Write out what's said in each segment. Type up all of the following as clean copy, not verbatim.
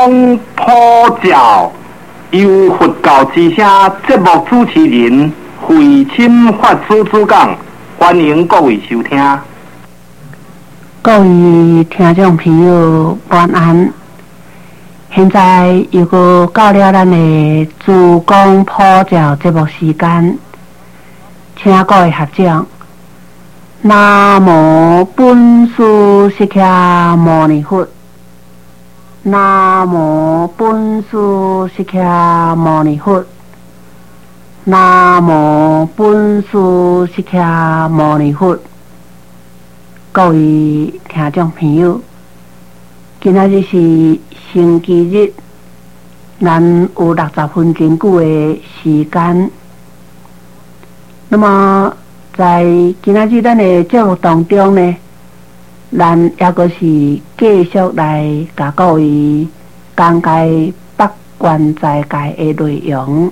公普照，由佛教之声节目主持人慧清法师主讲，欢迎各位收听。 各位听众朋友，晚安。现在又到了咱的自讲普照节目时间，请各位合掌。南无本师释迦牟尼佛。南无本师释迦牟尼佛。南无本师释迦牟尼佛。各位听众朋友，今仔日是星期日，咱有60分钟久的时间。那么在今仔日咱的节目当中呢，咱也阁是继续来甲各位讲解北关斋戒的内容。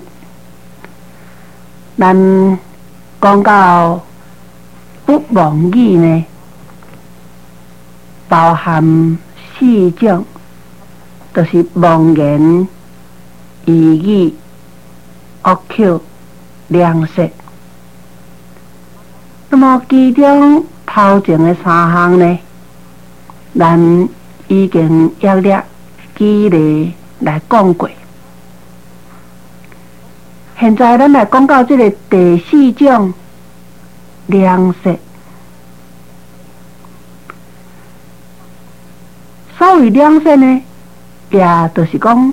咱讲到不妄语呢，包含4种，就是妄言、绮语、恶口、两舌。那么其中头前的3项呢，咱已经约略举例来讲过。现在咱来讲到这个第4种两舌。所谓两舌呢，也就是讲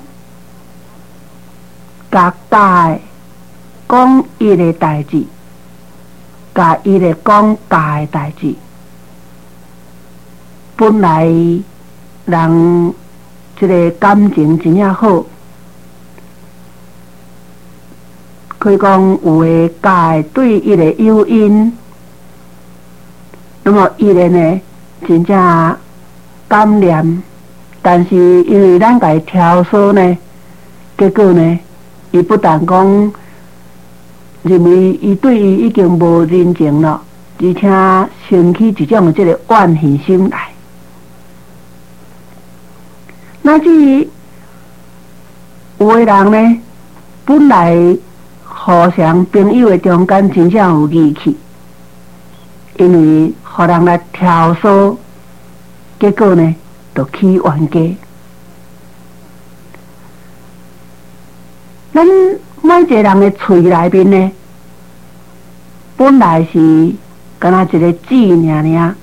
甲假的讲伊的代志，甲伊的讲假的代志。本来人这个感情真正好，可以讲有的假的对伊的诱因，那么伊个呢真正感念，但是因为咱甲伊挑唆呢，结果呢，伊不但讲认为伊对伊已经无人情了，而且生起一种这个怨恨心来。那至于有的人呢，本来互相朋友的中间真正有义气，因为互人来挑唆，结果呢就起冤家。咱每一个人的嘴内面呢，本来是敢若一个籽尔。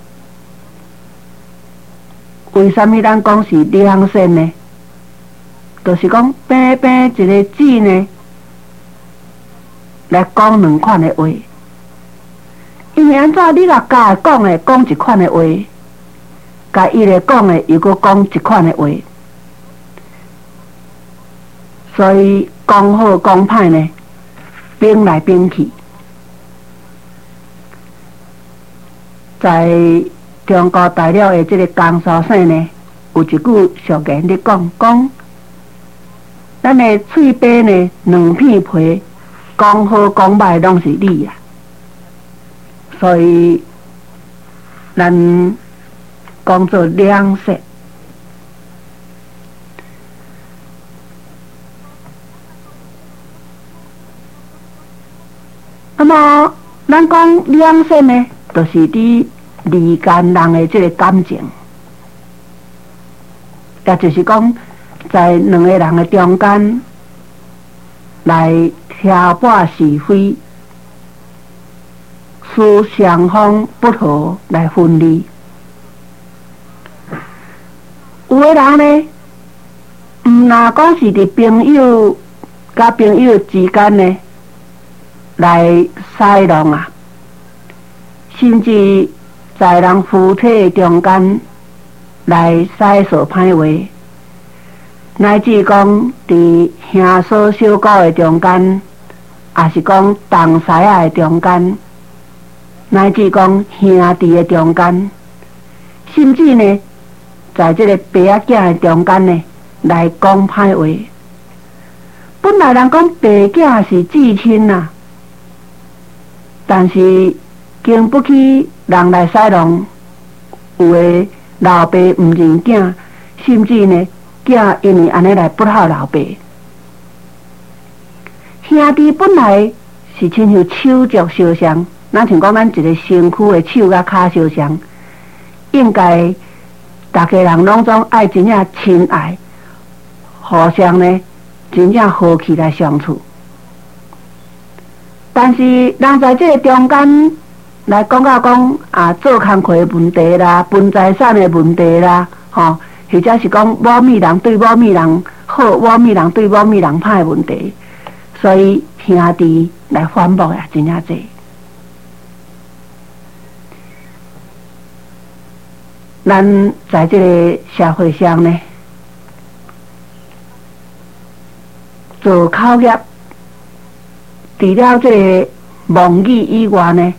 为什么咱讲是两舌呢？就是讲平平一个籽呢，来讲2款的话。因为安怎你若甲讲的讲一款的话，甲伊来讲的又搁讲一款的话，所以讲好讲歹呢，变来变去。在中国大陆的这个江苏省呢，有一句俗言咧讲，咱的嘴巴呢2片皮，讲好讲歹拢是你啊。所以咱讲做两舌。那么咱讲两舌呢，就是伫离间人的这个感情，也就是讲在2个人的中间来挑拨是非，使双方不和来分离。有的人呢，若讲是伫朋友甲朋友之间呢来塞弄啊，甚至在人夫妻中间来塞说歹话，乃至讲伫兄嫂小姑的中间，也是讲同师仔的中间，乃至讲兄弟的中间，甚至呢，在这个爸仔囝的中间呢，来讲歹话。本来人讲爸囝是至亲呐，但是经不起人来塞弄，有的老爸唔认囝，甚至呢， 囝因为安尼来不孝老爸。兄弟本来是亲像手足相像，咱像讲咱一个身躯的手甲骹相像，应该大家人拢总爱真正亲爱，互相呢真正和气来相处。但是人在这个中间来讲到讲做工课的问题啦，分财产的问题啦，或者是讲某米人对某米人好，某米人对某米人歹的问题，所以兄弟来反驳也真正多。咱在这个社会上呢，做口业，除了这个妄语以外呢，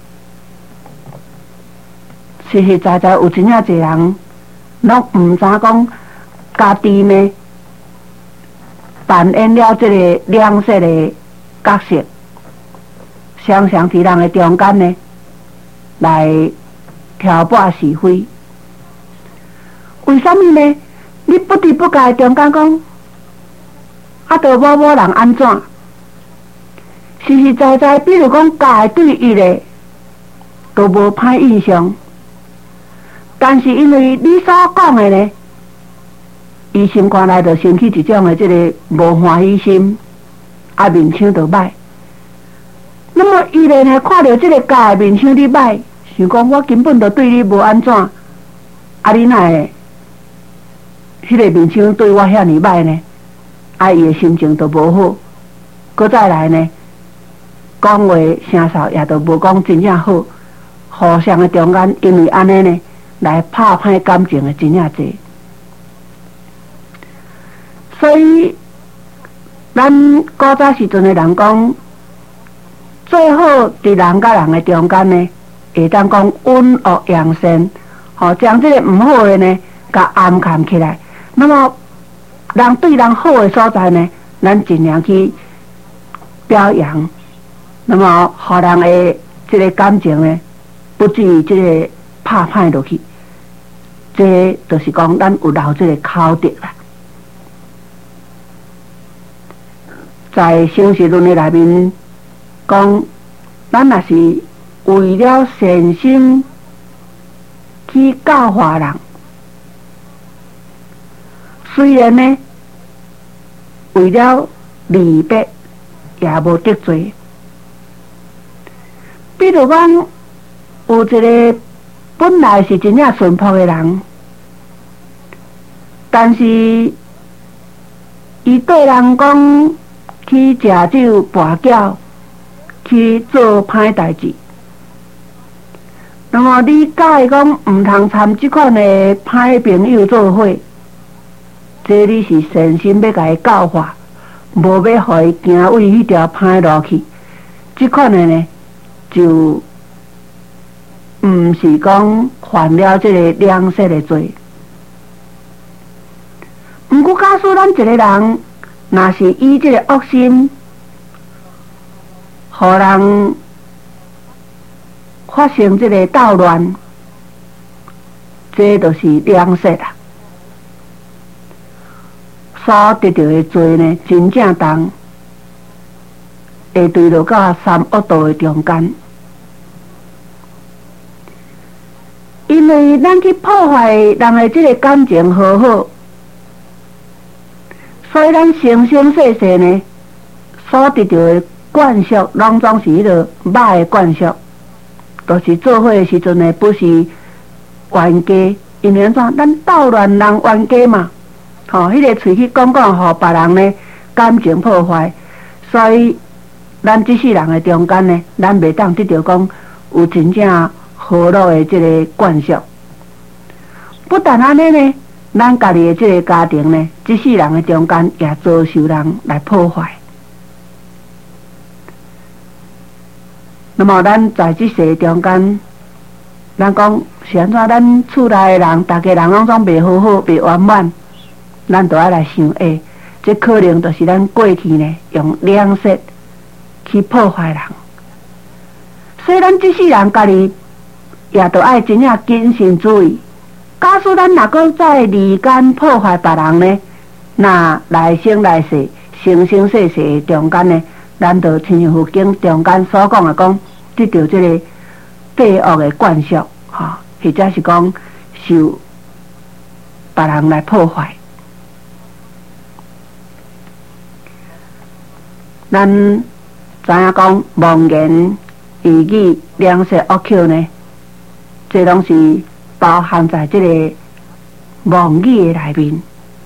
实实在在有真正侪人，拢唔知讲家己呢扮演了这个两色的角色，常常伫人的中间呢来挑拨是非。为什么呢？你不知不觉中间讲，对某人安怎？实实在在，比如讲家对伊咧，都无歹印象。但是因为你所讲的呢，伊心肝内就生起一种的这个无欢喜心，面相就歹。那么伊咧呢，看到这个家的面相你歹，想讲我根本就对你无安怎，你哪会？迄个面相对我遐尼歹呢，伊的心情都无好，搁再来呢，讲话声哨也都无讲真正好，互相的中间因为安尼呢，来拍歹感情的真正侪。所以，咱古早时阵的人讲，最好伫人甲人的中间呢，会当讲温恶扬善，将这个唔好的呢，甲暗藏起来。那么，人对人好的所在呢，咱尽量去表扬。那么，互人的这个感情呢，不至于这个拍歹落去。这就是讲，咱有留这个口德啦。在生死论的内面讲，咱若是为了善心去教化人。虽然呢，为了利益也无得罪。比如讲，有一个本来是真正淳朴的人，但是伊对人讲去食酒跋筊，去做歹代志。那么你教伊讲唔通参即款的歹朋友做伙。这你是善心要甲伊教化，无要互伊行为迄条歹路去。这款的呢，就唔是讲犯了这个两色的罪。不过，假使咱一个人，若是以这个恶心，互人发生这个捣乱，这就是两色啦。所得到的罪呢，真正重，会对落到三恶道的中间。因为咱去破坏人的这个感情和好，所以咱生生世世呢，所得到的惯习，拢总是迄个歹的惯习，都是做伙的时阵呢，不是冤家，因为怎？咱捣乱人冤家嘛。迄个喙去讲，互别人呢感情破坏，所以咱这世人的中间呢，咱袂当得到讲有真正和乐的这个惯习。不但安尼呢，咱家己的这个家庭呢，这世人的中间也遭受人来破坏。那么咱在这世中间，咱讲是安怎？咱厝内的人，大家人拢总袂好好，袂圆满。咱都要来想，这可能就是咱过去呢用两色去破坏人，所以咱这世人家己也都爱真正谨慎注意。假使咱若搁再离间破坏别人呢， 那来生来世、生生世世中间呢，咱就亲像佛经中间所讲的讲，得到这个罪恶的灌输，或者是讲受别人来破坏。咱知影讲妄言、语语、两舌、恶口呢，这拢是包含在这个妄语的内面。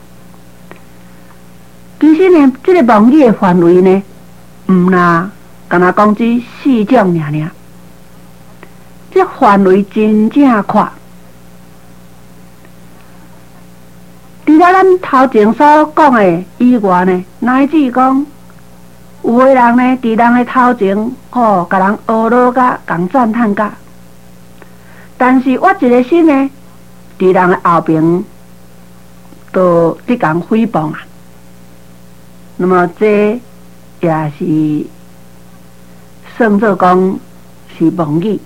其实呢，这个妄语的范围呢，唔啦，敢若讲只4种尔，这范围真正宽。除了咱头前所讲的以外呢，乃至讲有的人呢，伫人的头前，甲人学乐甲，共赞叹甲。但是我一个心呢，伫人的后边，都伫共诽谤啊。那么这也是算作讲是妄语。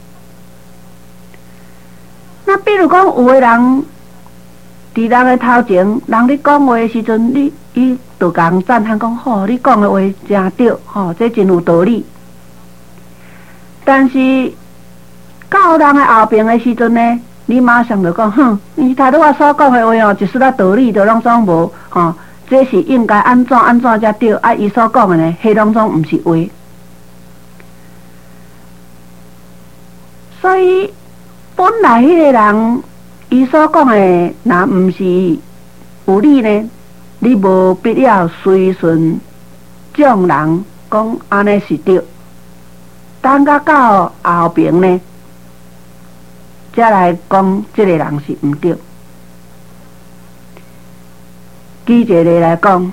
那比如讲，有的人伫人的头前，人咧讲话的时阵，伊就共赞叹讲，你讲的话真对，这真有道理。但是到人的后边的时阵呢，你马上就讲，你头拄我所讲的话一丝仔道理都拢总无，这是应该安怎才对？伊所讲的呢，迄拢总毋是话。所以本来迄个人，伊所讲的，若毋是有理呢，你无必要随顺众人讲安尼是对。等到后边呢，才来讲这个人是毋对。举一个例来讲，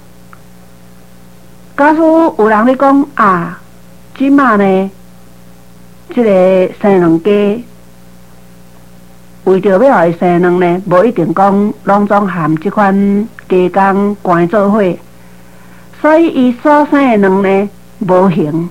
假使有人咧讲即马呢，这个生卵鸡为着要互伊生卵呢，无一定讲拢总含这款鸡公关做伙，所以伊所生的卵呢无形。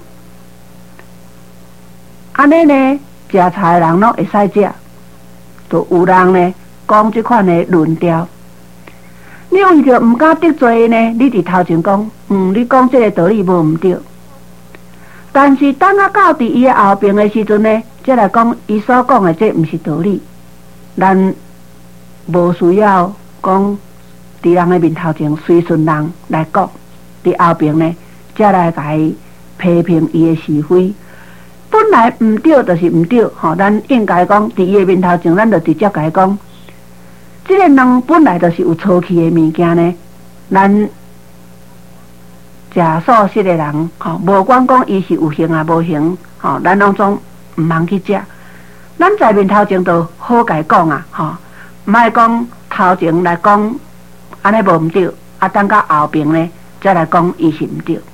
安尼呢，食菜的人拢会使食，就有人呢讲这款的论调。你为着毋敢得罪呢，你伫头前讲，你讲这个道理无毋对。但是等到伫伊的后边的时阵呢，才来讲伊所讲的这毋是道理。咱无需要讲伫人的面头前随顺人来讲，伫后边呢，才来甲伊批评伊的是非。本来毋对就是毋对，咱应该讲伫伊的面头前，咱就直接甲伊讲。这个人本来就是有错气的物件呢，咱食素食的人，无管讲伊是有形无形，咱拢总毋通去食。咱在面头前就好甲伊讲毋爱讲头前来讲安尼无毋对，等到后边呢，再来讲伊是毋对。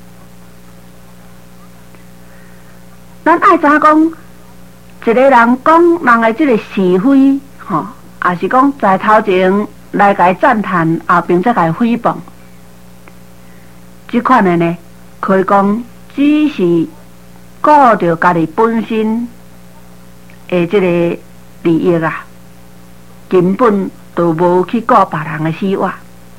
咱爱知讲，一个人讲人的这个是非，也是讲在头前来甲伊赞叹，后边再甲伊诽谤，这款的呢，可以讲只是顾着家己本身的这个利益啊，根本都无去顾别人的死活。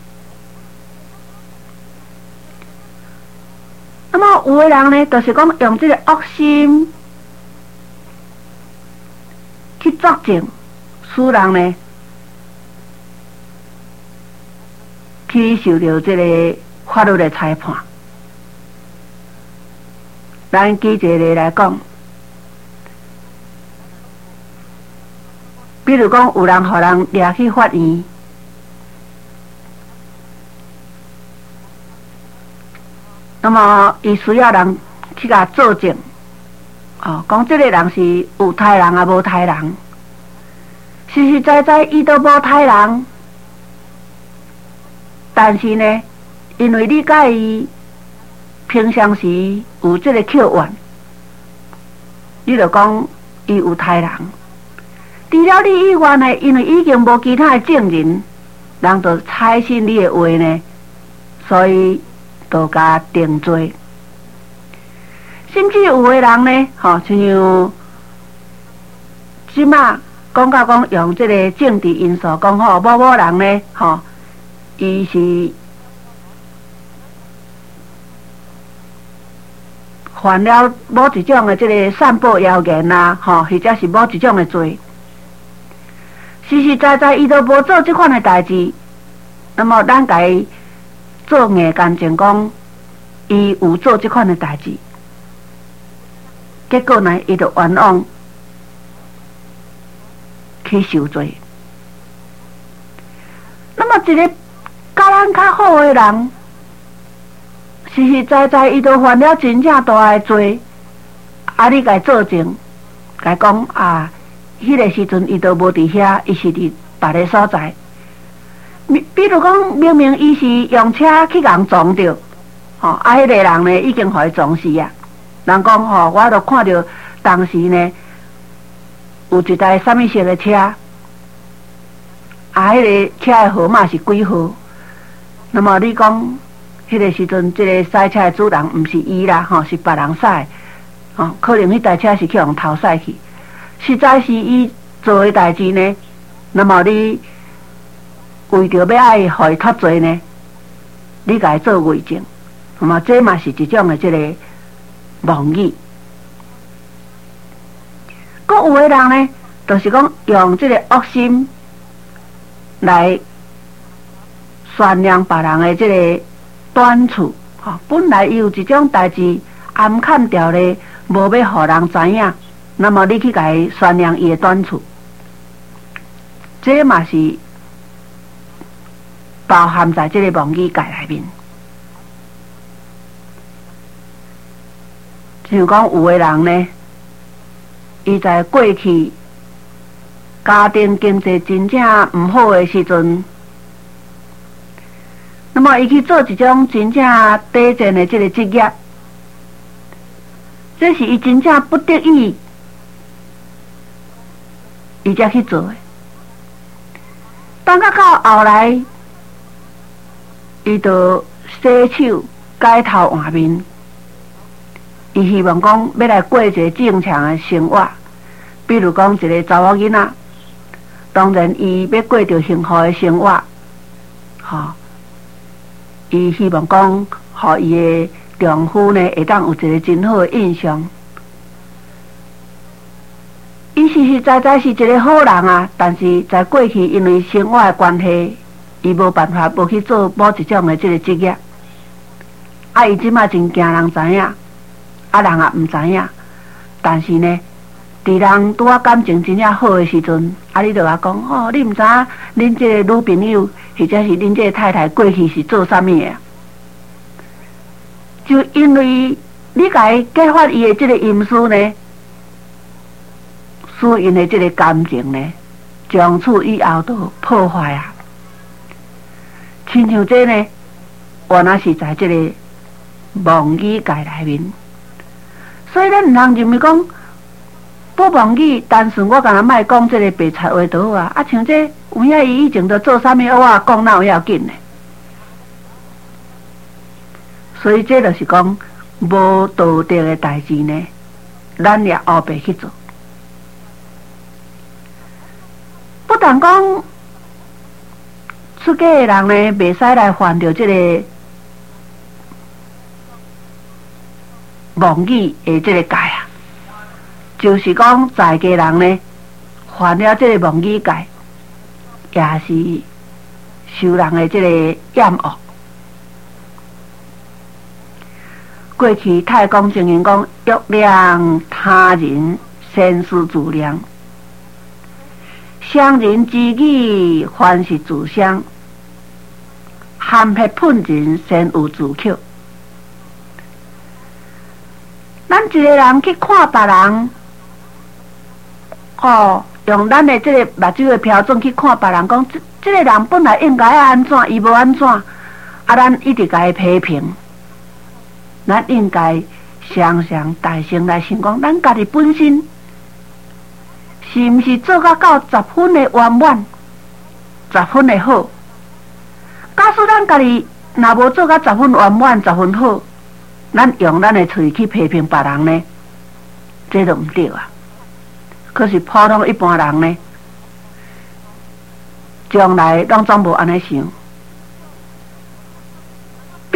那么有的人呢，就是讲用这个恶心去作证。使人呢去受到这个法律的裁判。咱举一个例来讲，比如讲有人互人抓去法院，那么伊需要人去甲作证，讲这个人是有杀人啊无杀人。实实在在，伊都无杀人，但是呢，因为你甲伊平常时有这个口怨，你就讲伊有杀人。除了你以外呢，因为已经无其他的证人，人就采信你的话呢，所以就甲定罪。甚至有的人呢，像即马。讲到讲用这个政治因素讲某某人呢， 伊是犯了某一种的这个散播谣言啊，或者是某一种的罪，实实在在伊都无做这款的代志，那么咱家做硬干净讲，伊有做这款的代志，结果呢，伊就冤枉去受罪。那么一个甲咱较好的人，实实在在伊都犯了真正大的罪，啊，你甲做证，甲讲啊，迄个时阵伊都无伫遐，伊是伫别个所在。比如讲，明明伊是用车去人撞着，迄个人呢已经互伊撞死啊。人讲我都看到当时呢有一台什么色的车。迄个车的号码是几号？那么你讲，迄个时阵，这个赛车的主人毋是伊啦，是别人赛，可能迄台车是去用偷赛去，实在是伊做的代志呢。那么你为着要爱互伊脱罪呢，你甲伊做伪证，那么这嘛是一种的这个妄语。佫有的人呢，就是讲用这个恶心来宣扬别人的这个短处，本来伊有一种代志暗砍掉咧，无要互人知影，那么你去甲伊宣扬伊的短处，这嘛是包含在这个妄语界内面。像讲有的人呢，伊在过去家庭经济真正毋好的时阵，那么伊去做一种真正低贱的这个职业，这是伊真正不得已，伊才去做的。当到后来，伊就洗手改头换面，伊希望讲要来过一个正常的生活，比如讲一个查某囡仔。当然，伊要过着幸福的生活，伊希望讲，互伊的丈夫呢，会当有一个真好的印象。伊实实在在是一个好人啊，但是在过去因为生活的关系，伊无办法无去做某一种的这个职业。啊，伊即马真惊人知影，啊人也毋知影，但是呢。伫人拄啊感情真正好的时阵，你就甲讲你毋知影恁这个女朋友或者是恁这个太太过去是做啥物的？就因为你甲伊揭发伊的这个隐私呢，使因的这个感情呢，从此以后就破坏啊。亲像这呢，原来是在这个妄语界内面，所以咱毋通认为讲。不妄语，单纯我敢若莫讲这个白菜话就好啊！像这有影伊以前都做啥物，我讲哪有要紧呢？所以这就是讲无道德的代志呢，咱也后白去做。不但讲出家的人呢，袂使来犯着这个妄语的这个戒啊。就是讲，在家人呢，犯了这个妄语戒，也是受人的这个厌恶。过去太公曾经讲：欲量他人，先思自量；伤人之语，凡是自伤；含血喷人，先有自扣。咱一个人去看别人。用咱的这个目睭的标准去看别人，讲这个人本来应该安怎，伊无安怎，咱一直甲伊批评，咱应该常常大声来想讲，咱家己本身是毋是做到10分的圆满，10分的好？假使咱家己若无做到10分圆满，10分好，咱用咱的嘴去批评别人呢，这就毋对啊。可是普通一般人呢，将来拢总无安尼想，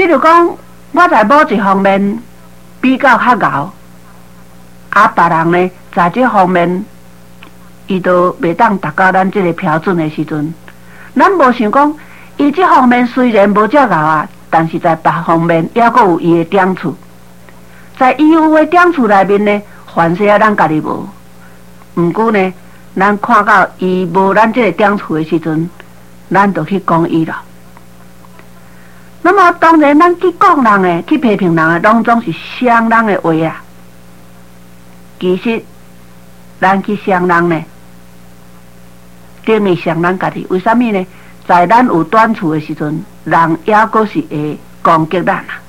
如讲，我在某一方面比较较敖，别人呢在这方面，伊都袂当达到咱这个标准的时阵，咱无想讲，伊这方面虽然无遮敖但是在别方面也阁有伊的长处。在伊有的长处内面呢，凡是咱家己无。毋过呢，咱看到伊无咱这个长处的时阵，咱就去讲伊了。那么当然，咱去讲人的、去批评人的，拢总是伤人的话啊。其实，咱去伤人呢，等于伤咱家己。为什么呢？在咱有短处的时阵，人也阁是会攻击咱啊。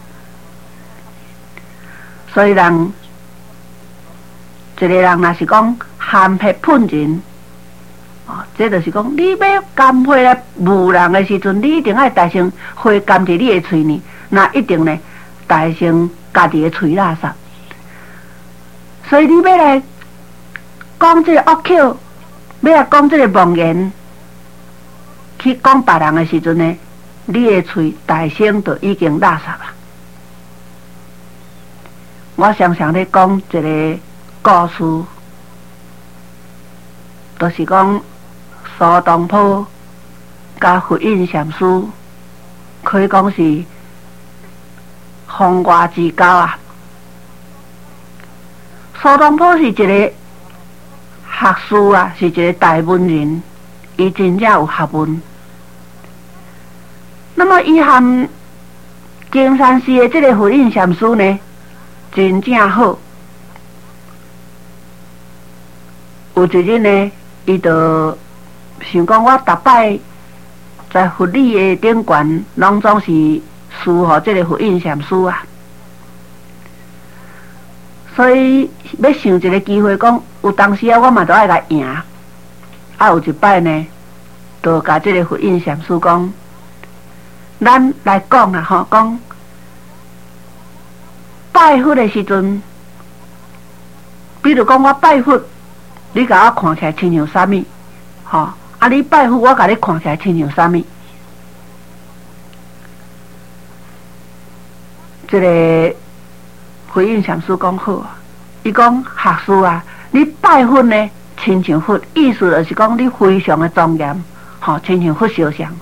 所以人，一个人若是讲含血喷人，这就是讲，你要甘血来侮人的时阵，你一定要大声血甘伫你的嘴呢，那一定呢大声家己的嘴垃圾。所以你要来讲这个恶口，要来讲这个妄言，去讲别人的时阵呢，你的嘴大声就已经垃圾了。我常常咧讲一个故事，就是讲苏东坡甲佛印禅师，可以讲是风华之交啊。苏东坡是一个学士啊，是一个大文人，伊真正有学问。那么伊和金山寺的这个佛印禅师呢，真正好。有一日呢，伊就想讲，我逐摆在佛理的顶悬，拢总是输互这个佛印禅师啊。所以要想一个机会，讲有当时我嘛都爱来赢。有一摆呢，就甲这个佛印禅师讲，咱来讲啦吼，讲拜佛的时阵，比如讲我拜佛，你甲我看起来亲像啥物？你拜佛，我甲你看起来亲像啥物？这个回应禅师讲好啊，伊讲学士啊，你拜佛呢，亲像佛，意思就是讲你非常的庄严，亲像佛肖像。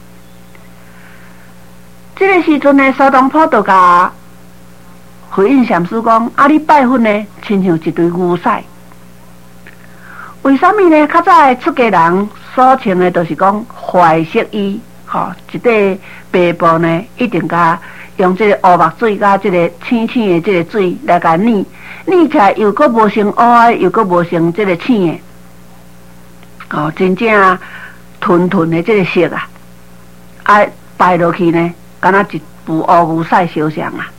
这个时阵呢，苏东坡就甲回应禅师讲，你拜佛呢，亲像一堆牛屎。为什么呢？较早出家人所穿的，就是讲怀色衣，一块白布呢，一定甲用这个乌目水甲这个青青的这个水来甲染起来，又阁无成乌的，又阁无成这个青的，真正纯纯的这个色啊，摆落去呢，敢若一部乌牛屎肖像啊。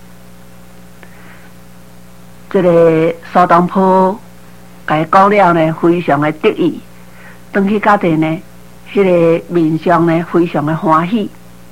这个苏东坡甲伊讲了呢，非常的得意，回去家己呢，迄个面上呢，非常的欢喜。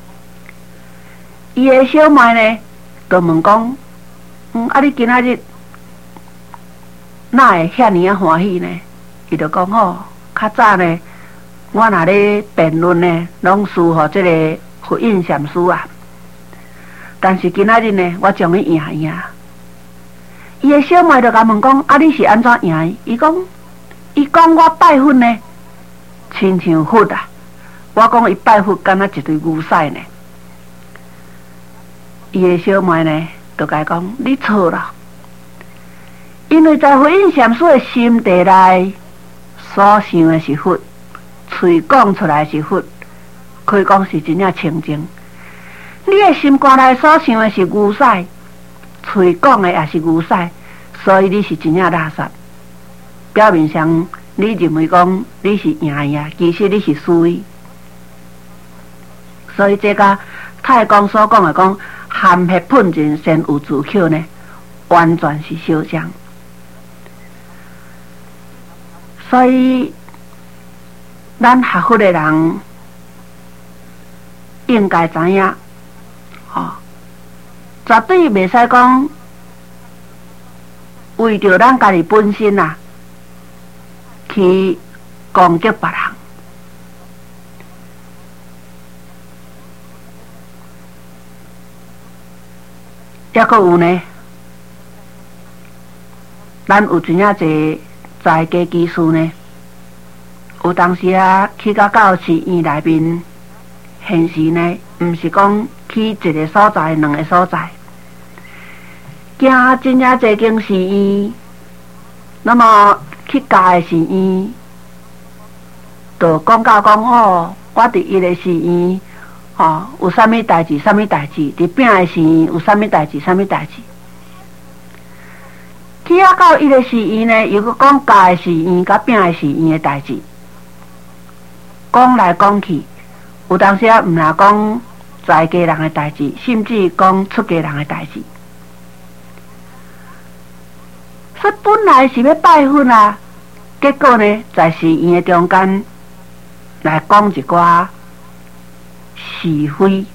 伊的小妹呢，就问讲，你今仔日哪会遐尼啊欢喜呢？伊就讲较早呢，我若咧辩论呢，拢输互这个佛印禅师啊。但是今仔日呢，我将伊赢。伊的小妹就甲问讲，你是安怎赢？伊讲我拜佛呢，亲像佛啊。我讲伊拜佛敢若一堆牛屎呢。伊的小妹呢，就甲伊讲，你错了。因为在佛印禅师的心地内，所想的是佛，嘴讲出来是佛，可以讲是真正清净。你的心肝内所想的是牛屎，嘴讲的也是牛屎，所以你是真正垃圾。表面上你认为讲你是赢呀，其实你是输伊。所以这个太公所讲的讲含血喷人，先有自口呢，完全是相像。所以咱学佛的人应该知影，绝对袂使讲为着咱家己本身去攻击别人。 抑阁有呢，咱有真正侪在家技师呢，有当时啊去到市院内面，现时呢，毋是讲去一个所在、两个所在，行真正侪间市院，那么去教的市院，就讲到讲哦，我伫伊个市院。有啥物代志？啥物代志？伫饼的市院有啥物代志？啥物代志？去到伊个市院呢，又搁讲家的市院甲饼的市院的代志，讲来讲去，有当时啊，毋若讲在家人的代志，甚至讲出家人的代志。说本来是要拜访啊，结果呢，在市院的中间来讲一寡。是非，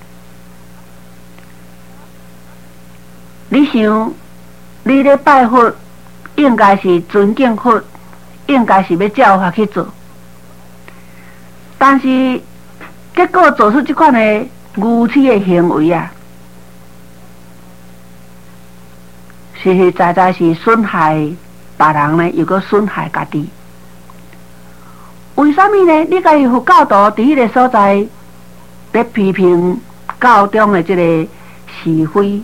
你想，你咧拜佛，应该是尊敬佛，应该是要照法去做，但是结果做出这款的愚痴的行为啊，实实在在是损害别人呢，又搁损害家己。为什么呢？你家己佛教徒伫迄个所在。咧批评教中的这个是非，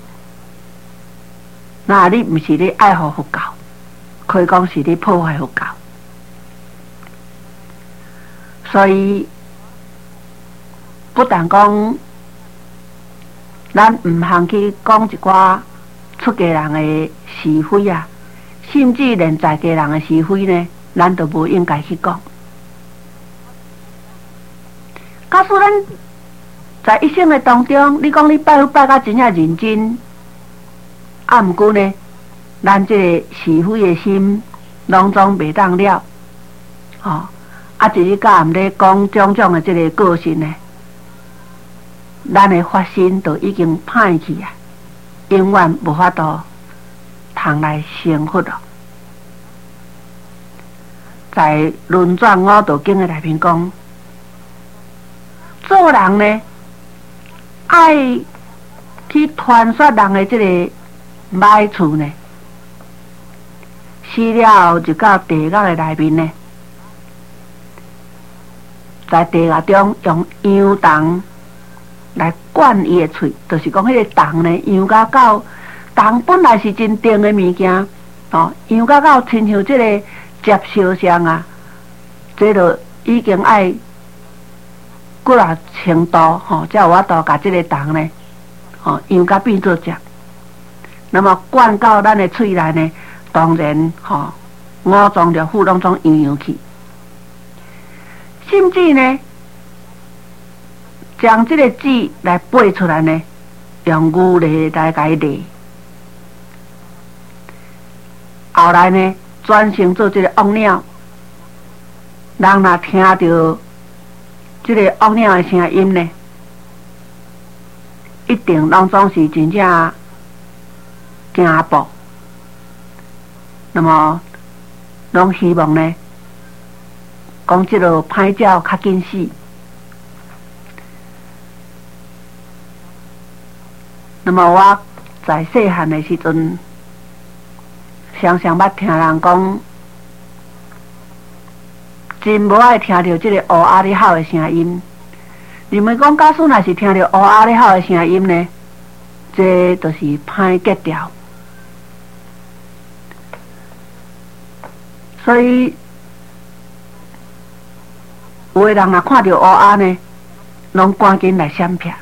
那你毋是咧爱护佛教，可以讲是咧破坏佛教。所以不但讲咱毋通去讲一寡出家人的是非啊，甚至连在家人的是非呢，咱都无应该去讲。假使咱在一生的当中，你讲你拜佛拜到真正认真，啊，毋过呢，咱这个是非的心，拢总袂当了，啊，一日到暗咧讲种种的这个个性呢，咱的发心都已经歹去啊，永远无法度通来成佛了。在《论转五道经》的内面讲，做人呢。爱去传说人的这个歹处呢，死了后就到地狱的内面呢，在地狱中用羊肠来灌伊的喙，就是讲迄个肠呢，羊甲到肠本来是真甜的物件，羊甲到亲像这个接烧香啊，这就已经爱。几啊程度才有法度甲这个肠呢，羊甲变做食。那么灌到咱的喙内呢，当然五脏六腑拢总样样去，甚至呢，将这个籽来背出来呢，用牛犁来甲伊犁，后来呢，转成做这个恶鸟，人若听到。这个恶鸟的声音呢，一定拢总是真正惊怖。那么，拢希望呢，讲这个歹鸟较紧死。那么我在细汉的时阵，常常捌听人讲。真无爱听到这个乌鸦咧吼的声音。你们讲，假使若是听到乌鸦咧吼的声音呢，这就是歹结条。所以，有的人若看到乌鸦呢，拢赶紧来闪避。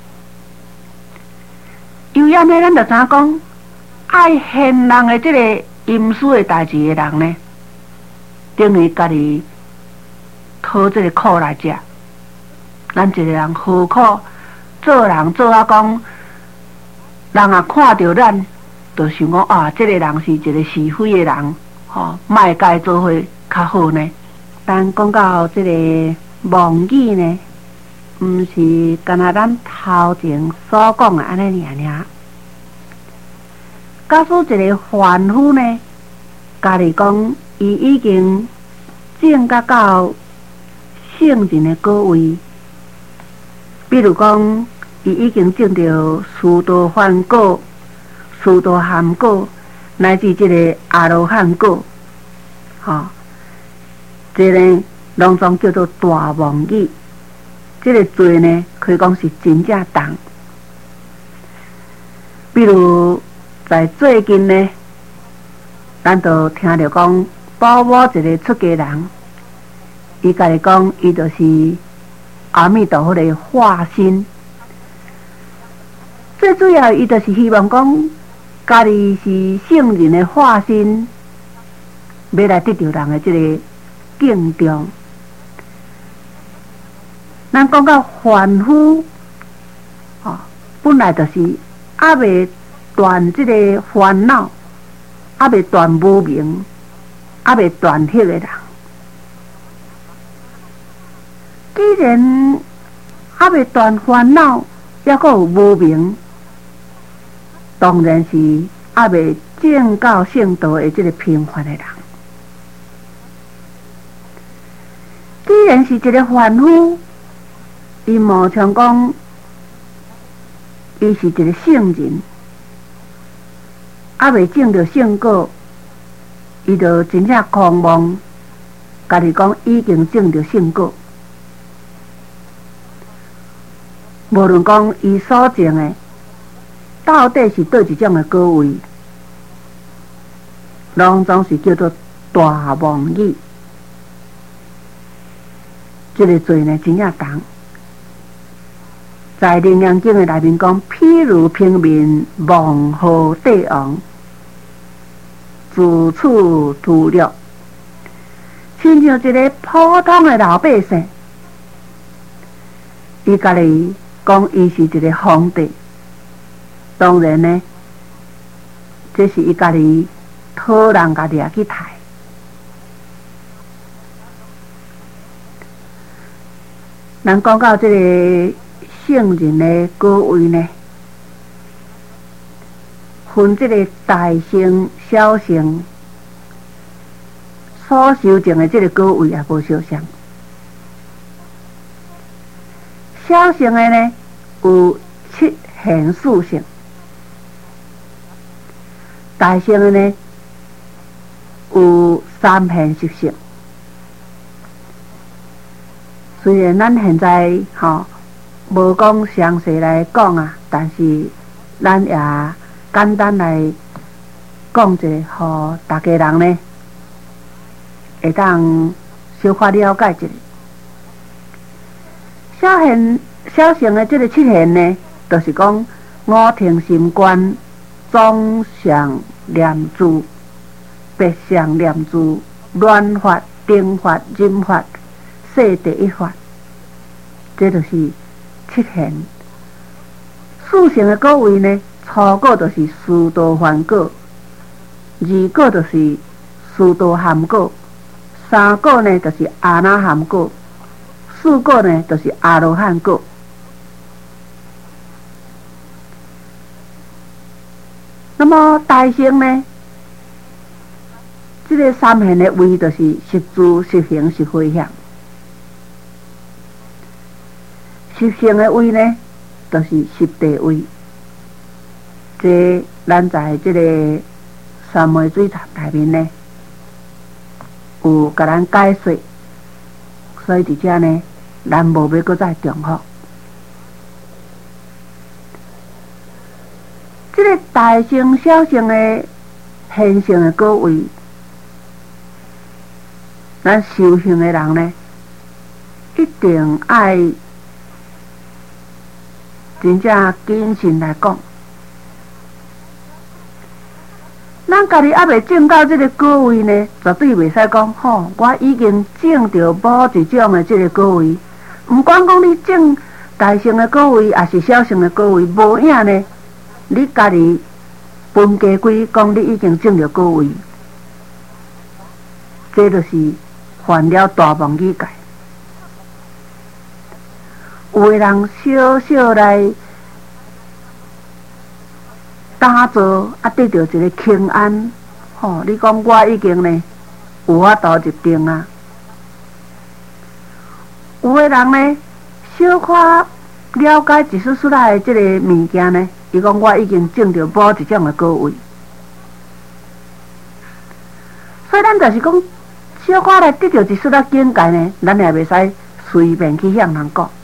有样呢，咱就知影讲，爱现人的这个阴私的代志的人呢，等于家己。讨这个苦来食，咱一个人何苦做人做啊讲，人啊看到咱，就想讲啊，这个人是一个是非的人，莫甲伊做伙较好呢。但讲到这个妄语呢，毋是干那咱头前所讲的安尼尔。假使一个凡夫呢，家己讲伊已经证甲到。圣人的果位，比如讲，伊已经证到殊多梵果、 苏多含果，乃至这个阿罗汉果，这呢拢总叫做大妄语。这个罪呢，可以讲是真正重。比如在最近呢，咱都听到讲，某某一个出家人，伊家己讲，伊就是阿弥陀佛的化身。最主要，伊就是希望讲，家己是圣人的化身，要来得到人的这个敬重。咱讲到凡夫，本来就是还未断这个烦恼，还未断无明，还未断迄个人。既然还未断烦恼，还阁有无明，当然是还未证到圣道的这个平凡的人。既然是一个凡夫，伊无像讲，伊是一个圣人，还未证到圣果，伊就真正狂妄，家己讲已经证到圣果。无论讲伊所证的到底是倒一种的果位，拢总是叫做大妄语。这个罪呢，真正重。在《楞严经》的内面讲，譬如平民妄号帝王，自处屠戮，亲像一个普通的老百姓，伊家己讲伊是一个皇帝，当然呢，这是伊家己讨人家掠去杀。咱讲到这个圣人的果位呢，分这个大乘、小乘，所修证的这个果位也无相像。小乘的呢，有七现四性；大乘的呢，有三现实性。虽然咱现在无讲详细来讲啊，但是咱也简单来讲者，互大家人呢会当小可了解一下。小乘的这个七现呢，就是讲五听心观、总相念珠、别相念珠、乱法、定法、忍法、说第一法，这就是七现。四乘的果位呢，初果就是殊多梵果，二果就是殊多含果，三果呢就是阿那含果，四果呢就是阿罗汉果。那么大乘呢，这个三现的位就是实住、实行、实回向。实行的位呢，就是实地位。这咱在这个三昧水禅内面呢，有甲咱解说，所以伫遮呢，咱无要搁再重复。这个大乘、小乘的现行的果位，咱修行的人呢，一定爱真正谨慎来讲。咱家己还未证到这个果位呢，绝对袂使讲我已经证到某一种的这个果位。不管讲你证大乘的果位，还是小乘的果位，无影呢，你家己分家规讲你已经证到果位，这就是犯了大妄语戒。有的人小小来打坐，得到一个轻安，你讲我已经呢有法度入定啊。有的人呢，小可了解一丝丝的这个物件呢， 伊讲我已经种着某一种的果位，所以咱就是讲，小可来得到一丝仔境界呢，咱也袂使随便去向人讲。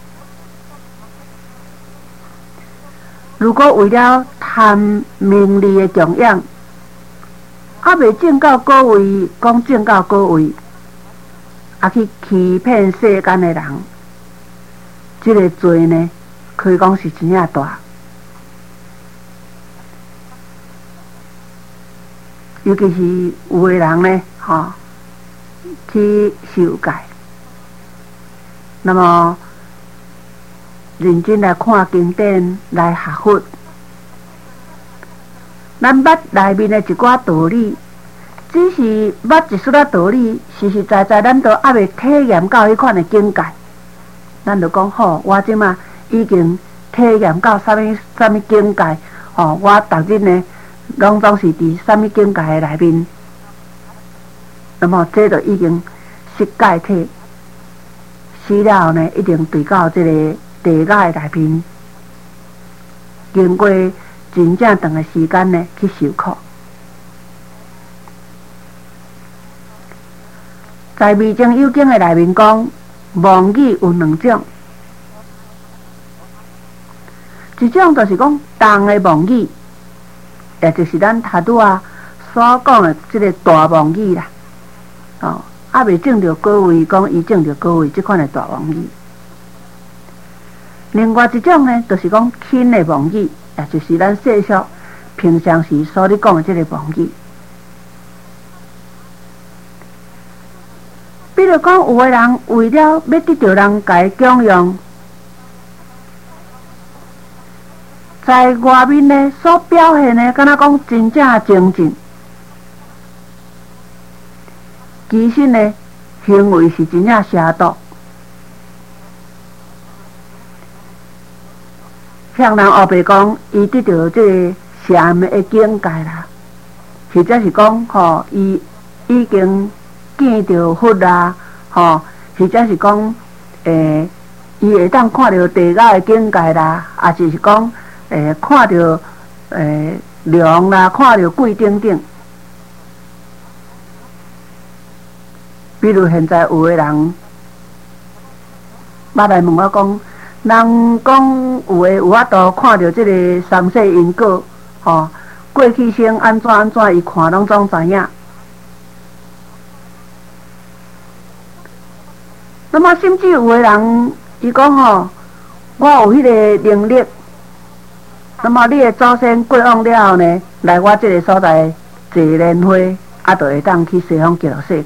如果为了贪名利的供养，未种到果位，讲种到果位，去欺骗世间的人，这个罪呢，可以讲是真正大。尤其是有的人呢，去受戒，那么认真来看经典，来学佛，咱捌内面的一寡道理，只是捌一丝仔道理，实实在在咱都还未体验到迄款的境界。咱就讲好，我即马已经体验到什么境界，我逐日呢，拢总是伫什么境界的内面，那么这就已经识界体，死了后呢，一定对到这个地界的内面，经过真正长的时间呢去受苦。在《密经有经》的内面讲，妄语有两种，一种就是讲重的妄语，也就是咱头拄啊所讲的这个大妄语啦，未种着果位，讲伊种着果位，这款的大妄语。另外一种呢，就是讲轻的妄语，也就是咱世俗平常时所咧讲的这个妄语。比如讲，有的人为了要得到人家供养，在外面呢所表现的，敢若讲真正精进，其实呢行为是真正邪道，向人后白讲，伊得到这个邪灭的境界啦，或者是讲伊已经见到佛啦，或者是讲伊会当看到地界的境界啦，也就是讲看到龙啦，看到鬼等等。比如现在有的人捌来问我讲，人讲有法度看到这个三世因果，过去生安怎，伊看拢总知影。那么甚至有的人，伊讲我有迄个能力，那么你的祖先过往了后呢，来我这个所在坐莲花，就会当去西方极乐世界。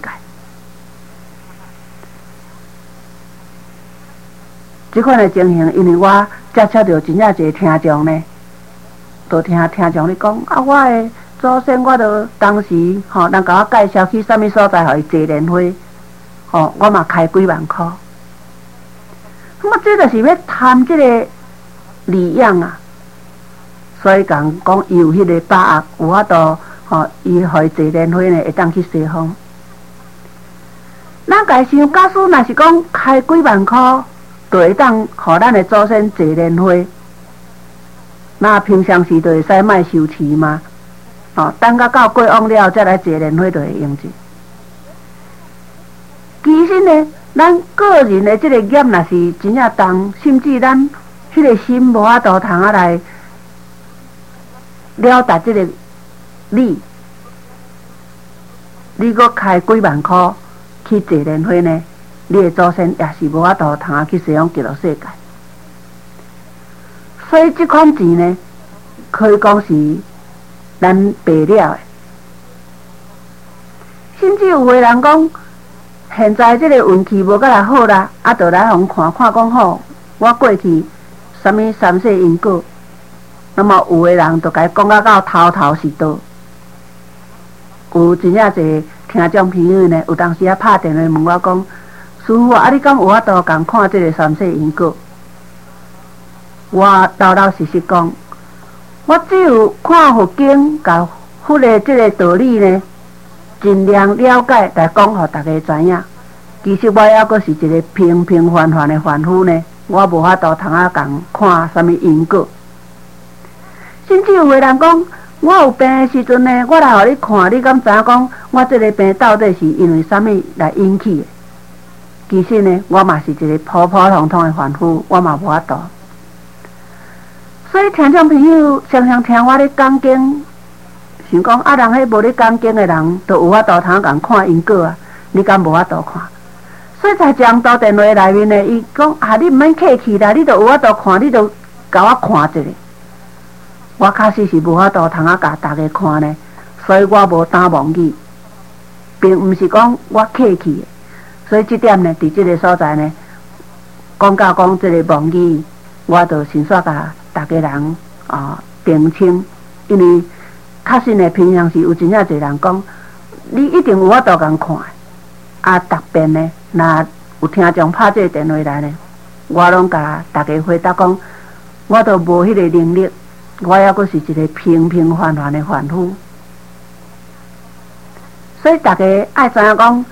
这款的情形，因为我接触到真正一个听众呢，就听众咧讲，我的祖先，我就当时人甲我介绍去什么所在，互伊坐莲花。我嘛开几万块，那么这就是要贪这个利养啊，所以讲伊有迄个把握，有法度伊互伊坐莲花呢，会当去西方。咱家想，假使若是讲开几万块，就会当互咱的祖先坐莲花，那平常时就会使卖收钱嘛，等到过往了再来坐莲花就会用着。其实呢，咱个人的这个业若是真正重，甚至咱迄个心无法度通来了达这个你搁开几万块去坐莲花呢？你的祖先也是无法度通去西方极乐世界。所以这款钱呢，可以讲是咱白了的。甚至有的人讲，现在这个运气无甲来好啦，就来互看讲好，我过去什么三世因果，那么有的人就甲伊讲到头是道。有真正一个听众朋友呢，有当时拍电话问我讲，师父你敢有法度共看这个三世因果？我老实实讲，我只有看佛经，甲佛的这个道理呢，尽量了解来讲，互大家知影。其实我还阁是一个平凡的凡夫呢，我无法度通共看什么因果。 甚至有个人讲，我有病的时阵呢，我来互你看，你敢知影讲我这个病到底是因为啥物来引起的？其实呢，我嘛是一个普普通通的凡夫，我嘛无法度。所以听众朋友常常听我咧讲经，想讲啊，人迄无咧讲经的人，都有法度通共看因果啊，你敢无法度看？所以在江都电话内面呢，伊讲啊，你毋免客气啦，你都有法度看，你都甲我看一下。我确实是无法度通甲大家看呢，所以我无打妄语，并毋是讲我客气的。所以这点呢，伫这个所在呢，讲到讲这个妄语，我就先煞甲大家人澄清，因为确实呢，平常时有真正侪人讲，你一定有法度共看，啊，特别呢，若有听众拍这个电话来呢，我拢甲大家回答讲，我都无迄个能力，我还阁是一个平平凡凡的凡夫，所以大家爱知影讲，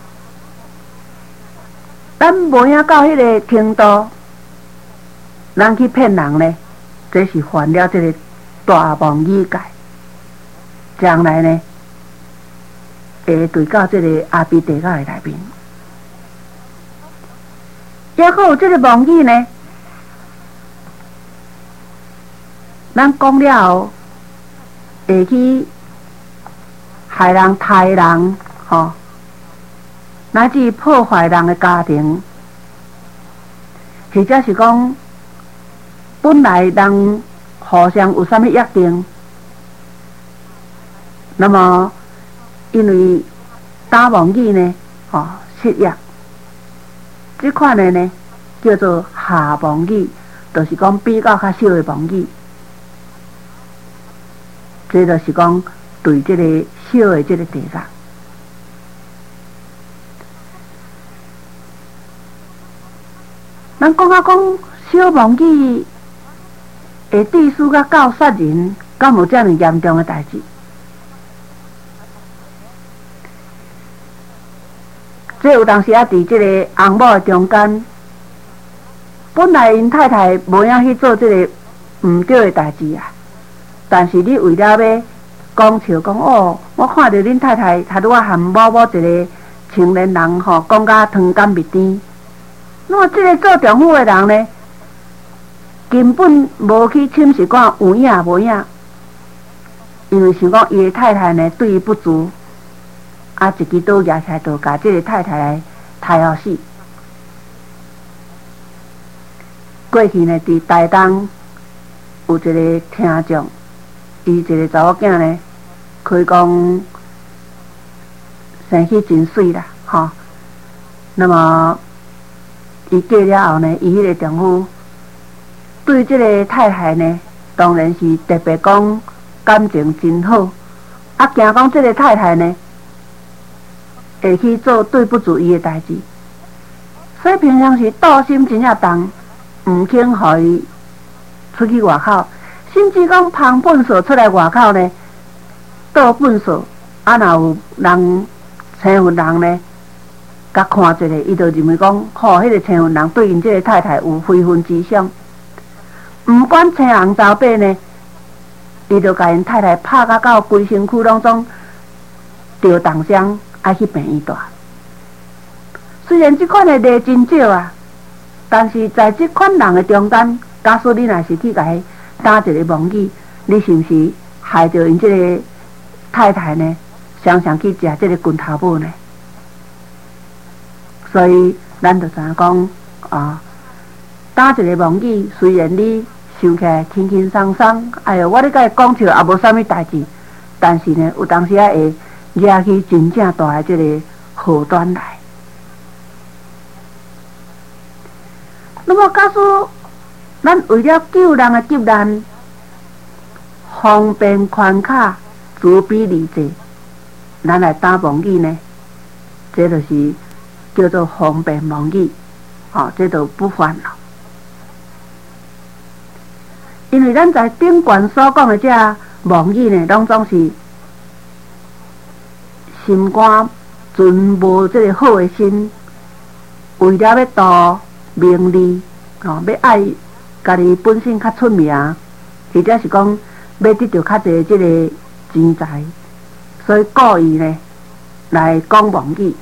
咱无影到迄个程度，人去骗人呢，这是犯了这个大妄语戒，将来呢，会对到这个阿鼻地狱的内面。也阁有这个妄语呢，咱讲了后，会去害人、害人，乃至破坏人的家庭，或者是讲本来人互相有啥物约定，那么因为打妄语呢，失约，这款的呢叫做下妄语，就是讲比较较小的妄语，这就是讲对这个小的这个地方。咱讲啊讲小妄语会致使甲到杀人，敢有这么严重的代志？这有当时啊，伫这个翁某的中间，本来因太太无影去做这个毋对的代志啊，但是你为了要讲笑讲哦，我看到恁太太拄拄啊含某某一个青年人讲甲汤干蜜甜。那么这个做丈夫的人呢，根本无去深实讲有影无影，因为想讲伊的太太呢对伊不足，啊一支刀举起来就甲这个太太来杀互死。过去呢，伫台东有一个听众，伊一个查某囝呢，可以讲生起真水啦，那么。伊嫁了后呢，伊迄个丈夫对这个太太呢，当然是特别讲感情真好，啊，惊讲这个太太呢会去做对不住伊的代志，所以平常时道心真正重，毋肯互伊出去外口，甚至讲旁粪扫出来外口呢，倒粪扫，啊，若有人青云人呢。甲看一下，伊就认为讲，迄个青云人对因这个太太有非分之想，毋管青红皂白呢，伊就甲因太太拍到规身躯拢总着重伤，爱去病院住。虽然这款的例真少啊，但是在这款人的中间，假使你若是去甲伊打一个妄语，你是毋是害着因这个太太呢？常常去食这个拳头母呢？所以，咱就知影讲打一个妄语，虽然你想起来轻轻松松，哎哟，我咧甲伊讲笑也无啥物代志，但是呢，有当时啊会惹起真正大的这个祸端来。那么，假使咱为了救人的急难，方便宽卡，慈悲利济，咱来打妄语呢，这就是叫做方便妄语，这就不烦恼。因为咱在顶悬所讲的这妄语呢，拢总是心肝存无这个好的心，为了要图名利，要爱家己本身较出名，或者是讲要得到较侪即个钱财，所以故意呢来讲妄语。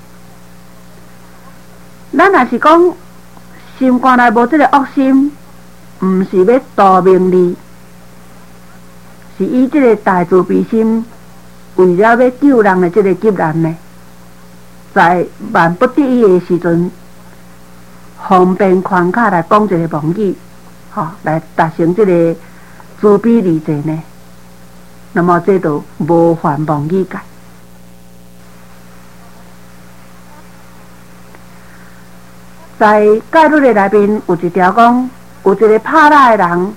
咱若是讲心肝内无即个恶心，毋是要图名利，是以即个大慈悲心，为了要救人的即个急难呢，在万不得已的时阵，方便宽卡来讲一个妄语，来达成即个慈悲利济呢。那么这就无犯妄语戒。在戒律的内面有一条讲，有一个拍拉的人，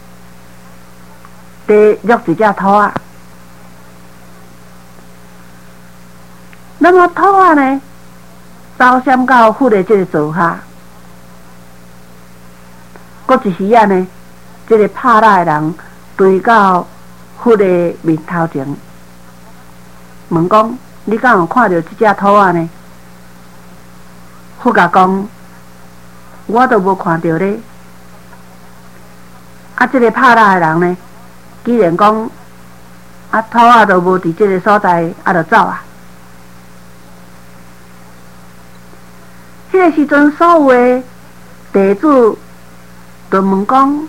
在虐一只兔仔。那么兔仔呢，走闪到佛的这个座下，过一时啊呢，这个拍拉的人追到佛的面头前，问讲：你敢有看到这只兔仔呢？佛甲讲：我都无看到咧。啊，这个拍拉的人呢，既然讲啊，兔仔都无伫这个所在，啊，就走啊。迄个时阵，所有的弟子就问讲：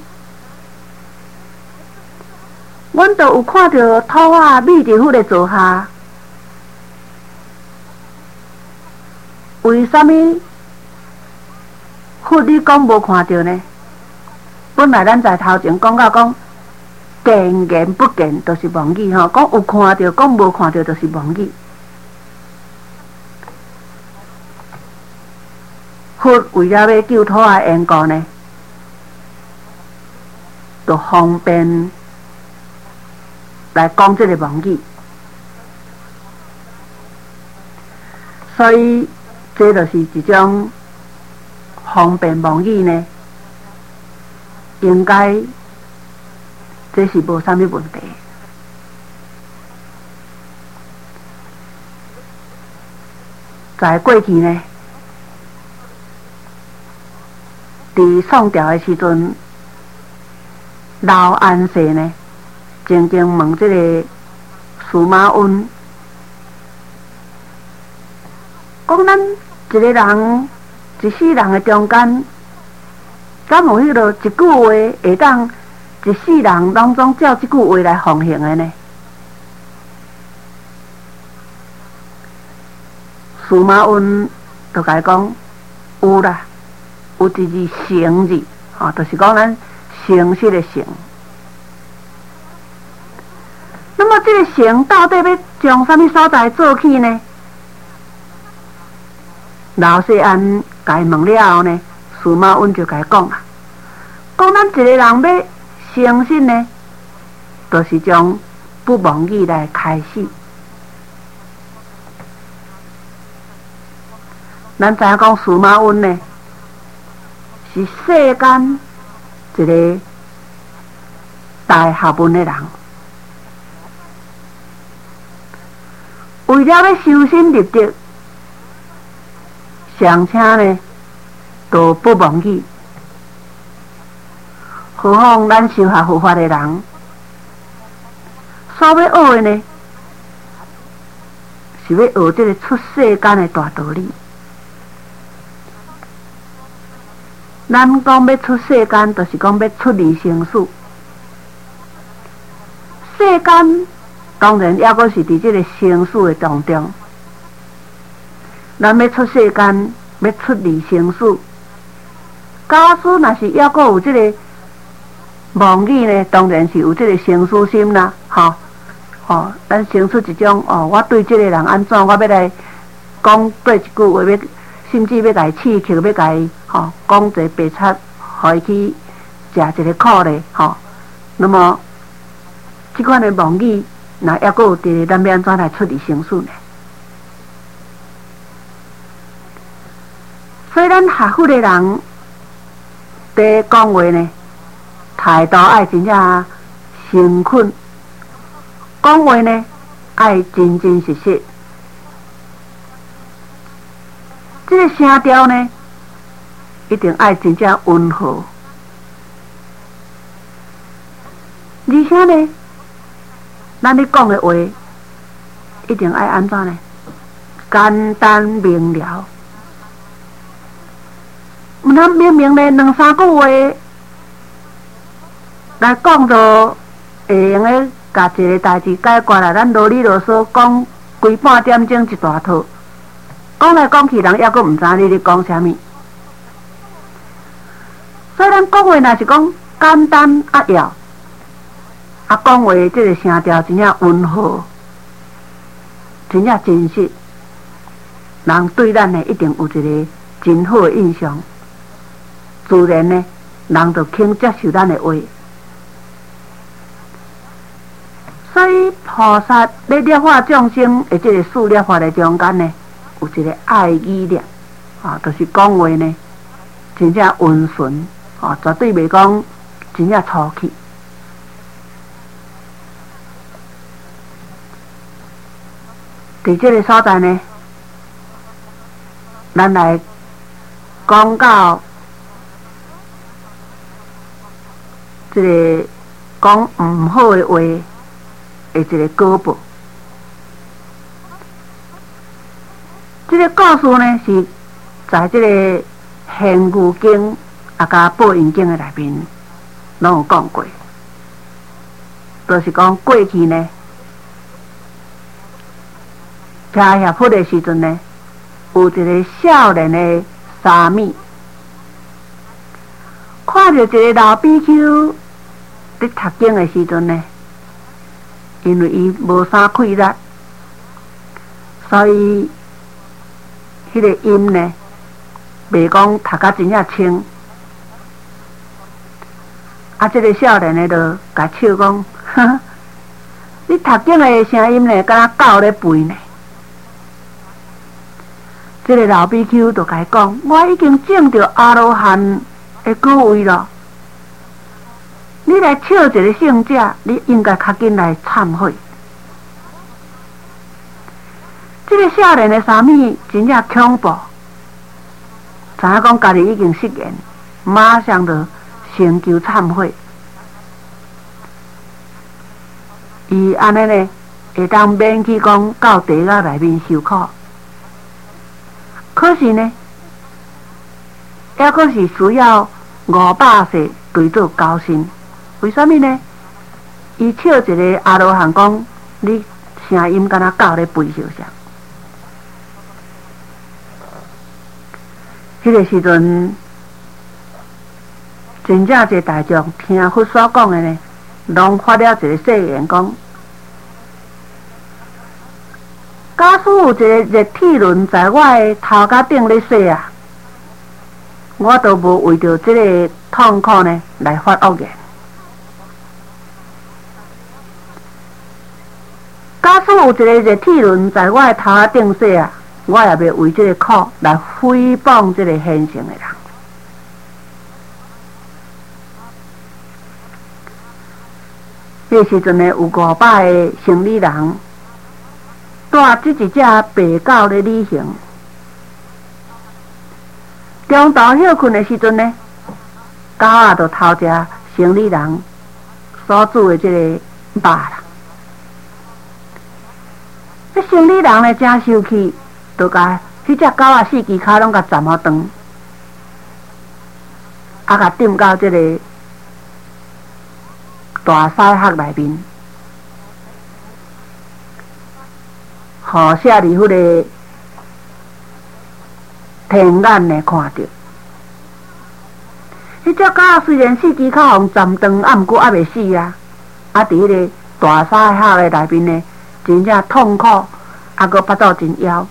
阮都有看到兔仔立伫佛的座下，为什么佛你讲无看到呢？本来咱在头前讲到讲，见言不见就是妄语吼，讲有看到，讲无看到就是妄语。佛为了要救兔仔的缘故呢，就方便来讲这个妄语，所以这就是一种方便妄语呢，应该这是无啥物问题。在过去呢，伫宋朝的时阵，老安世呢，曾经问这个司马温，讲咱一个人一世人的中间，敢有迄落一句话会当一世人当中照这句话来奉行的呢？司马温就甲伊讲有啦。有一字诚字，就是讲咱诚实的诚。那么这个诚到底要从什么所在做起呢？老细安甲伊问了后呢，司马温就甲伊讲啦，讲咱一个人要诚信呢，就是从不妄语来开始。咱知影讲司马温呢，是世间一个大学问的人，为了要修身立德，尚且呢都不忘记，何况咱修学佛法的人，所要学的呢，是要学这个出世间的大道理。咱讲要出世间，就是讲要出离生死。世间当然也阁是伫这个生死的当中。咱要出世间，要出离生死。假使若是也阁有这个妄语呢，当然是有这个生死心啦，咱生出一种我对这个人安怎，我要来讲对一句话要。甚至要甲伊刺激，要甲伊讲一个白菜，互伊去食一个苦嘞，那么即款的妄语，那还阁有伫咱要安怎来处理生死呢？所以咱学佛的人，伫讲话呢，态度爱真正诚恳，讲话呢爱真真实实。这个声调呢，一定爱真正温和。 而且呢，咱咧讲的话一定爱安怎呢？简单明了。毋通明明咧两三句话来讲就会用咧，甲一个代志解决啦。咱啰里啰嗦讲规半点钟一大套，讲来讲去，人抑阁毋知你咧讲啥物。所以咱讲话若是讲简单扼要，讲话即个声调真正温和，真正真实，人对咱呢一定有一个真好的印象。自然呢，人就肯接受咱的话。所以菩萨咧疗化众生的这个事疗法的中间呢，有一个爱语念，就是讲话呢，真正温顺，绝对袂讲真正粗气。伫这个所在呢，咱来讲到这个讲唔好的话的一个果报。这个故事呢是在这个《现喻经》甲《报应经》的内面拢有讲过，就是讲过去呢，听下佛的时阵呢，有一个少年的沙弥，看到一个老比丘伫读经的时阵呢，因为伊无啥气力，所以迄个音呢，袂讲读甲真正清。这个少年呢，就甲笑讲：呵，你读经的声音呢，敢若狗咧吠呢？这个老比丘就甲伊讲：我已经证到阿罗汉的果位了。你来笑一个圣者，你应该较紧来忏悔。这个少年的啥物真正恐怖，知影讲家己已经失言，马上就寻求忏悔。伊安尼呢，会当免去讲到地狱内面受苦。可是呢，还阁是需要500世对做高薪。为什么呢？伊笑一个阿罗汉讲：你声音敢若狗咧吠笑啥？迄个时阵，真正一大众听佛所讲的呢，拢发了一个誓言讲：假使有一个热铁轮在我的头壳顶咧洗啊，我都无为着这个痛苦呢来发恶言。假使有一个热铁轮在我的头壳顶洗啊，我也袂为这个苦来诽谤这个现成的人。那时阵呢，有500个生理人带这一只白狗咧旅行。中昼休困的时阵呢，狗仔就偷食生理人所煮的这个肉啦。这生理人呢真生气，就甲迄只狗仔4支脚拢甲斩好长，甲抌到这个大西壳内面，互舍利弗的天眼呢看到。迄只狗仔虽然4支脚互斩断，毋过还袂死啊！伫迄个大西壳的内面呢，真正痛苦，阁腹肚真枵。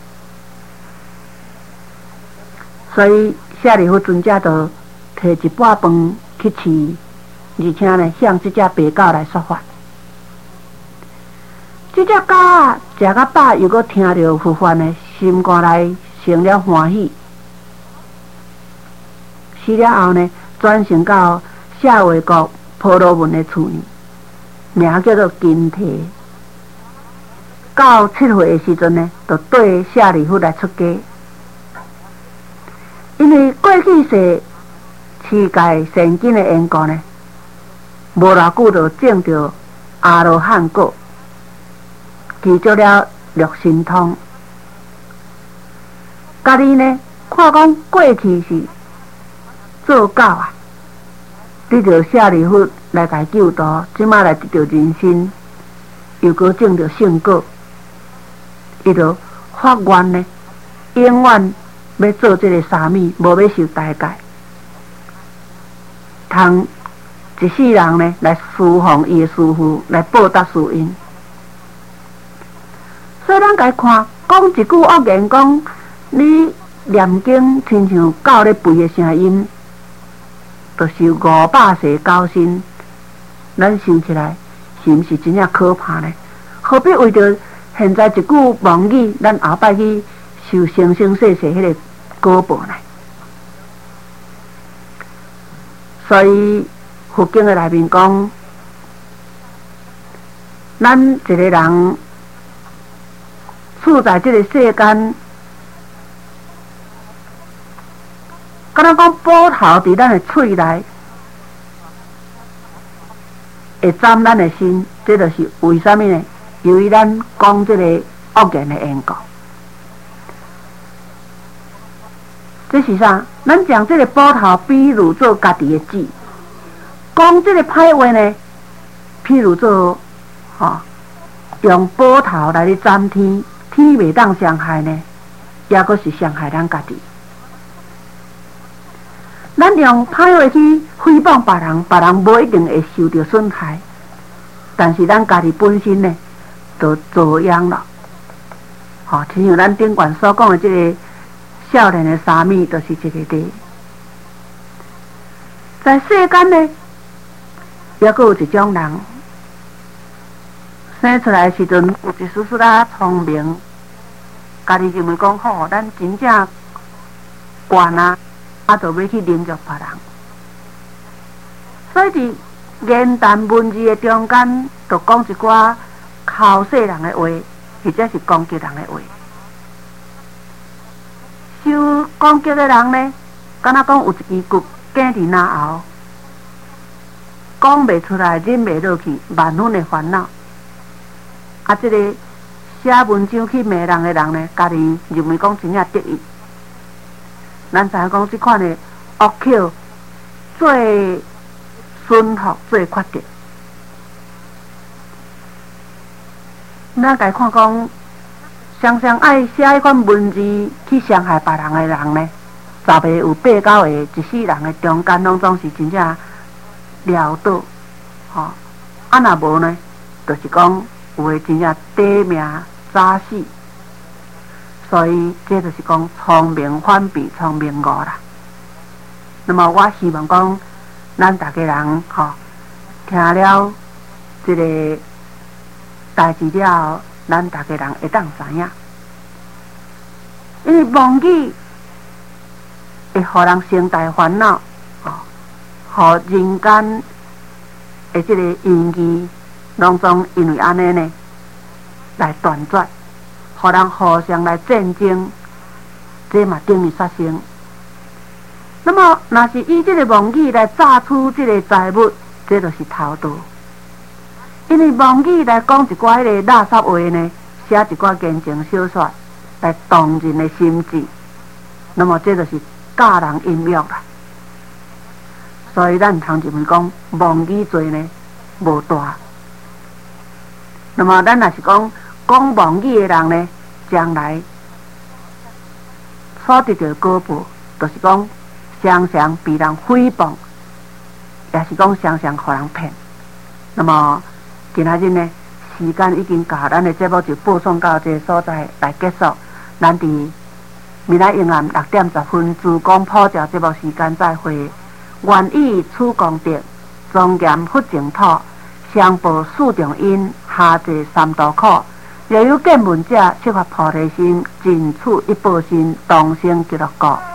所以舍利弗尊者就摕一半饭去饲，而且呢向这只白狗来说法。这只狗仔食到饱，又阁听到佛法呢，心肝内生了欢喜。死了后呢，转生到夏卫国婆罗门的厝呢，名叫做金提。到7岁的时阵呢，就对舍利弗来出家。因为过去世持戒善根的缘故呢， 无偌久就种着阿罗汉果，祈求了六神通。家己呢，看讲过去是做狗啊，得着舍利弗来家救度，即马来得着人身，又搁种着圣果，伊就发愿呢，永远要做这个沙弥，无要受代价，通一世人呢来侍奉伊的师父，来报答师因。所以咱家看，讲一句恶言，讲你念经亲像狗咧吠的声音，就受500世高薪。咱想起来，是毋是真正可怕呢？何必为着现在一句妄语，咱后摆去受生生世世迄个果报呢？所以佛经的内面讲，咱一个人处在这个世间，敢若讲宝头伫咱的喙内，会沾咱的心，这就是为什么呢？由于咱讲这个恶言的缘故。这是啥？咱将这个宝头比如做家己的子，讲这个歹话呢，譬如做用宝头来去沾天，天袂当伤害呢，也阁是伤害咱家己。咱用歹话去诽谤别人，别人无一定会受到损害，但是咱家己本身呢，就遭殃了。亲像咱顶悬所讲的这个少年的沙弥，就是这个地。在世间呢，也阁有一种人，生出来的时阵有一丝丝仔聪明，家己认为讲好，咱真正悬啊，就要去凌辱别人。所以伫言谈文字的中间，就讲一寡口舌人的话，或者是攻击人的话。受攻击的人呢，敢若讲有一支骨架伫那后，讲袂出来，忍袂落去，万分的烦恼。这个写文章去骂人的人呢，家己认为讲真正得意。咱知影讲这款的恶口最顺服、最缺德。咱家看讲，常常爱写迄款文字去伤害别人的人呢，十个有8、9个一世人的中间，拢总是真正潦倒。若无呢，就是讲有诶真正短命早死。所以这就是讲聪明反比聪明误啦。那么我希望讲，咱大家人听了这个代志了后，咱大家人会当知影，因为妄语会互人生大烦恼，互人间的这个缘义，拢总因为安尼呢来断绝。互人互相来战争，这嘛等于杀生。那么，若是以这个妄语来榨取这个财物，这就是偷盗。因为妄语来讲一寡迄个垃圾话呢，写一寡言情小说来动人的心智，那么这就是教人淫欲啦。所以咱唔通认为讲妄语罪呢无大。那么咱若是讲妄语的人呢，将来所得到果报，就是讲常常被人诽谤，也是讲常常互人骗。那么今仔日呢，时间已经到，咱的节目就播送到这个所在来结束。咱伫明仔永暗6点10分，自讲普照节目时间再会。愿以此功德，庄严佛净土，上报四重因，下济三途苦。若有见闻者，悉发菩提心，尽此一报身，同生极乐国。